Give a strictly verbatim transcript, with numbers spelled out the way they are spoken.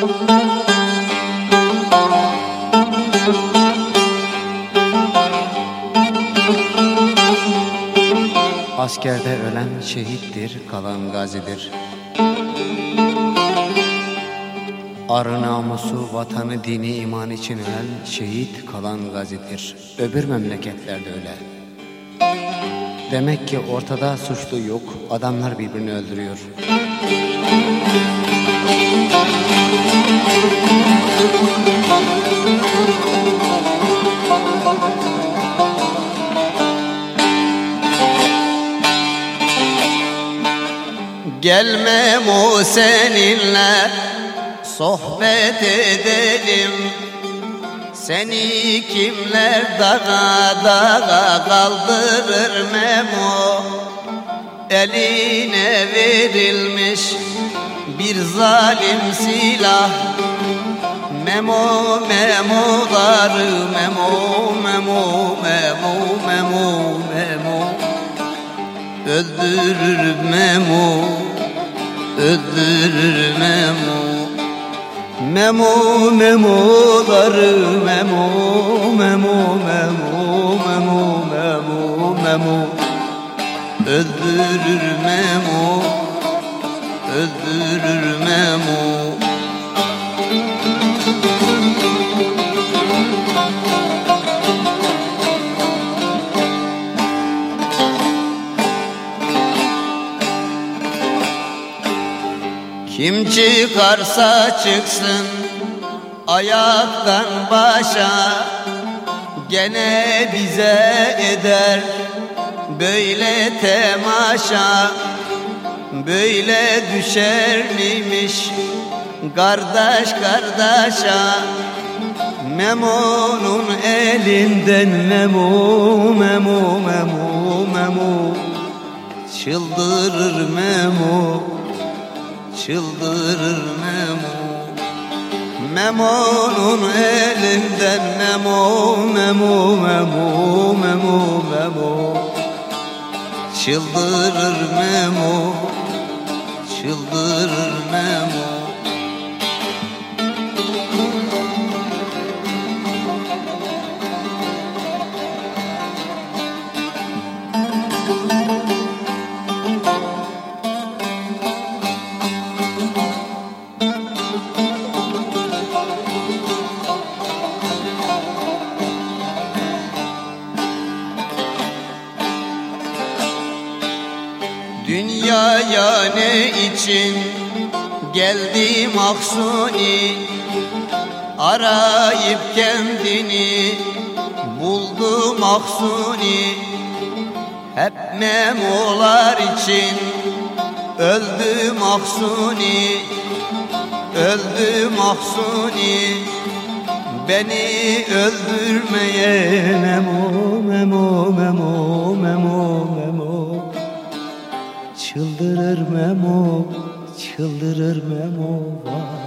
Askerde ölen şehittir, kalan gazidir. Arı namusu, vatanı, dini, iman için ölen şehit, kalan gazidir. Öbür memleketlerde öyle. Demek ki ortada suçlu yok, adamlar birbirini öldürüyor. Gelmem o seninle sohbet edelim. Seni kimler dağa dağa kaldırır Memo? Eline verilmiş bir zalim silah. Memo memoları memo memo memo memo memo öldürür Memo, öldürür Memo. Memo memoları memo memo memo memo memo memo öldürür Memo, öldürür Memo. Kim çıkarsa çıksın ayaktan başa, gene bize eder böyle temaşa. Böyle düşer miymiş kardeş kardeşa? Memo'nun elinden memo memo memo memo çıldırır Memo, çıldırır Memo. Memo'nun elinden memo memo memo memo memo çıldırır Memo, çıldırır Memo. Dünyaya ne için geldi Mahsuni? Arayıp kendini buldu Mahsuni. Hep memolar için öldü Mahsuni, öldü Mahsuni. Beni öldürmeye memo memo memo memo memo çıldırır Memo, çıldırır Memo. Vay.